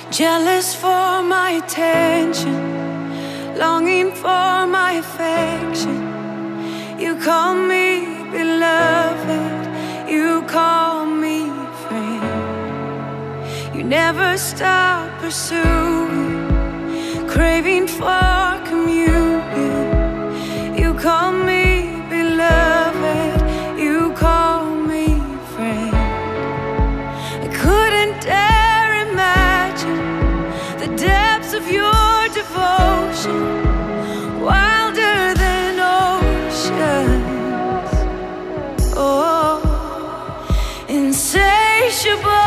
Jealous for my attention, longing for my affection. You call me beloved, you call me friend. You never stop pursuing, craving for communion. You call me beloved, you call me friend. I couldn't dare imagine the depths of your devotion, wilder than oceans. Oh, insatiable.